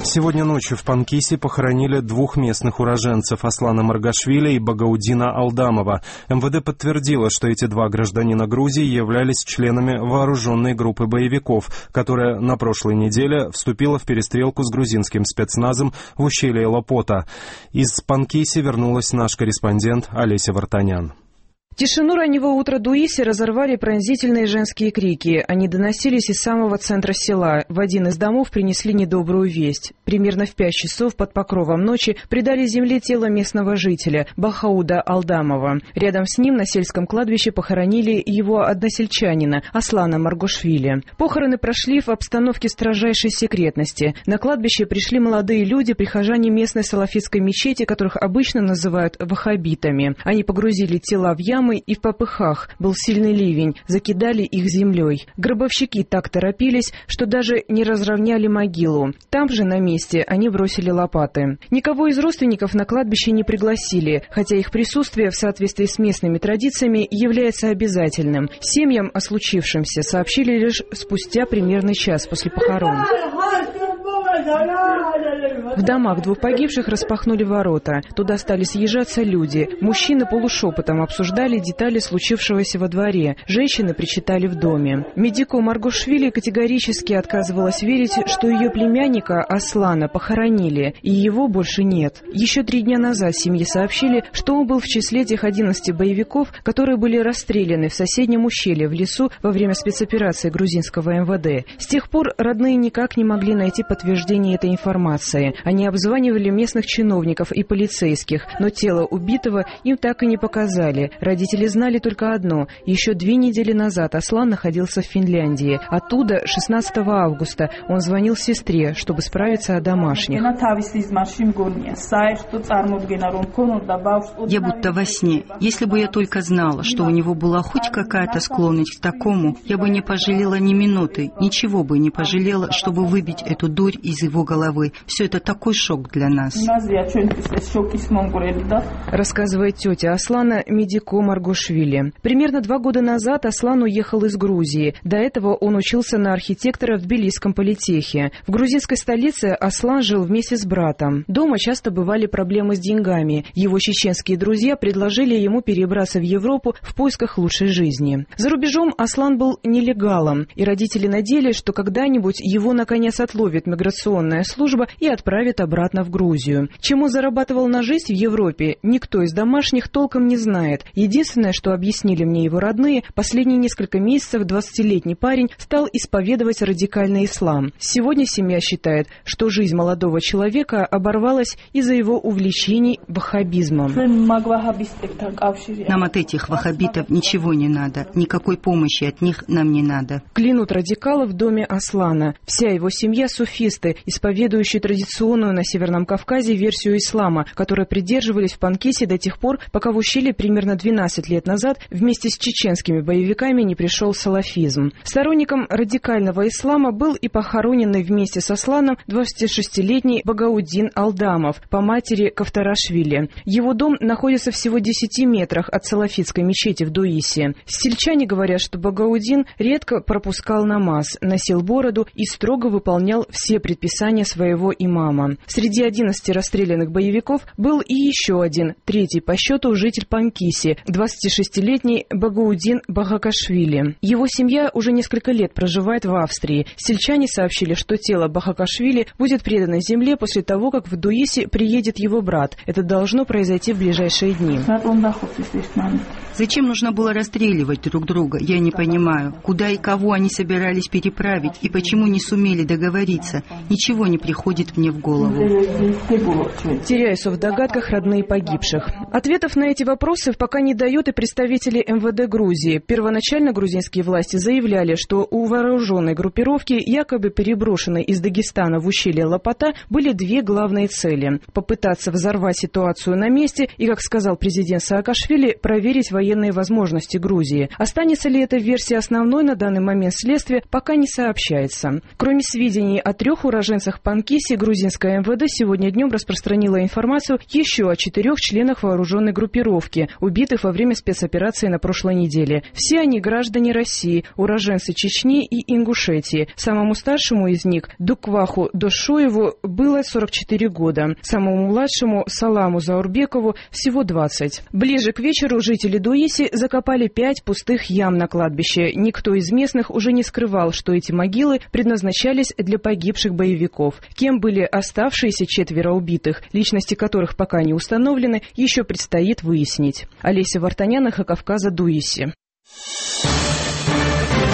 Сегодня ночью в Панкисе похоронили двух местных уроженцев Аслана Маргашвили и Багаудина Алдамова. МВД подтвердило, что эти два гражданина Грузии являлись членами вооруженной группы боевиков, которая на прошлой неделе вступила в перестрелку с грузинским спецназом в ущелье Лопота. Из Панкиси вернулась наш корреспондент Олеся Вартанян. Тишину раннего утра Дуиси разорвали пронзительные женские крики. Они доносились из самого центра села. В один из домов принесли недобрую весть. Примерно в 5 часов под покровом ночи предали земле тело местного жителя Бахауда Алдамова. Рядом с ним на сельском кладбище похоронили его односельчанина Аслана Маргашвили. Похороны прошли в обстановке строжайшей секретности. На кладбище пришли молодые люди, прихожане местной салафитской мечети, которых обычно называют ваххабитами. Они погрузили тела в ямы, и в попыхах. Был сильный ливень, закидали их землей. Гробовщики так торопились, что даже не разровняли могилу. Там же на месте они бросили лопаты. Никого из родственников на кладбище не пригласили, хотя их присутствие в соответствии с местными традициями является обязательным. Семьям о случившемся сообщили лишь спустя примерно час после похорон. В домах двух погибших распахнули ворота. Туда стали съезжаться люди. Мужчины полушепотом обсуждали детали случившегося во дворе. Женщины причитали в доме. Медико Маргашвили категорически отказывалась верить, что ее племянника Аслана похоронили, и его больше нет. Еще 3 дня назад семье сообщили, что он был в числе тех 11 боевиков, которые были расстреляны в соседнем ущелье в лесу во время спецоперации грузинского МВД. С тех пор родные никак не могли найти подтверждение этой информации. Они обзванивали местных чиновников и полицейских, но тело убитого им так и не показали. Родители знали только одно. Еще 2 недели назад Аслан находился в Финляндии. Оттуда 16 августа он звонил сестре, чтобы справиться о домашних. Я будто во сне. Если бы я только знала, что у него была хоть какая-то склонность к такому, я бы не пожалела ни минуты, ничего бы не пожалела, чтобы выбить эту дурь из его головы. Все это такой шок для нас. Рассказывает тетя Аслана Медико Маргашвили. Примерно 2 года назад Аслан уехал из Грузии. До этого он учился на архитектора в Тбилисском политехе. В грузинской столице Аслан жил вместе с братом. Дома часто бывали проблемы с деньгами. Его чеченские друзья предложили ему перебраться в Европу в поисках лучшей жизни. За рубежом Аслан был нелегалом, и родители надеялись, что когда-нибудь его наконец отловит миграционная служба и отправит обратно в Грузию. Чем он зарабатывал на жизнь в Европе, никто из домашних толком не знает. Единственное, что объяснили мне его родные, последние несколько месяцев 20-летний парень стал исповедовать радикальный ислам. Сегодня семья считает, что жизнь молодого человека оборвалась из-за его увлечений ваххабизмом. Нам от этих ваххабитов ничего не надо. Никакой помощи от них нам не надо. Клянут радикалы в доме Аслана. Вся его семья суфисты, исповедующие традиционную на Северном Кавказе версию ислама, которой придерживались в Панкисе до тех пор, пока в ущелье примерно 12 лет назад вместе с чеченскими боевиками не пришел салафизм. Сторонником радикального ислама был и похороненный вместе с Асланом 26-летний Багаудин Алдамов по матери Кавторашвили. Его дом находится всего в 10 метрах от салафитской мечети в Дуисе. Сельчане говорят, что Багаудин редко пропускал намаз, носил бороду и строго выполнял все предписания своего имама. Среди 11 расстрелянных боевиков был и еще один, 3-й по счету житель Панкиси, 26-летний Багаудин Бахакашвили. Его семья уже несколько лет проживает в Австрии. Сельчане сообщили, что тело Бахакашвили будет предано земле после того, как в Дуисе приедет его брат. Это должно произойти в ближайшие дни. Зачем нужно было расстреливать друг друга, я не понимаю. Куда и кого они собирались переправить, и почему не сумели договориться. Ничего не приходит мне в голову. Теряются в догадках родные погибших. Ответов на эти вопросы пока не дают и представители МВД Грузии. Первоначально грузинские власти заявляли, что у вооруженной группировки, якобы переброшенной из Дагестана в ущелье Лопота, были 2 главные цели. Попытаться взорвать ситуацию на месте и, как сказал президент Саакашвили, проверить военные возможности Грузии. Останется ли эта версия основной на данный момент следствия, пока не сообщается. Кроме сведений о 3 уроженцах Панкиси грузинское МВД сегодня днем распространило информацию еще о 4 членах вооруженной группировки, убитых во время спецоперации на прошлой неделе. Все они граждане России, уроженцы Чечни и Ингушетии. Самому старшему из них, Дукваху Дошуеву, было 44 года. Самому младшему, Саламу Заурбекову, всего 20. Ближе к вечеру жители Дуиси закопали 5 пустых ям на кладбище. Никто из местных уже не скрывал, что эти могилы предназначались для погибших боевиков. Кем были оставшиеся 4 убитых, личности которых пока не установлены, еще предстоит выяснить. Олеся Вартанян, Эхо Кавказа, Дуиси.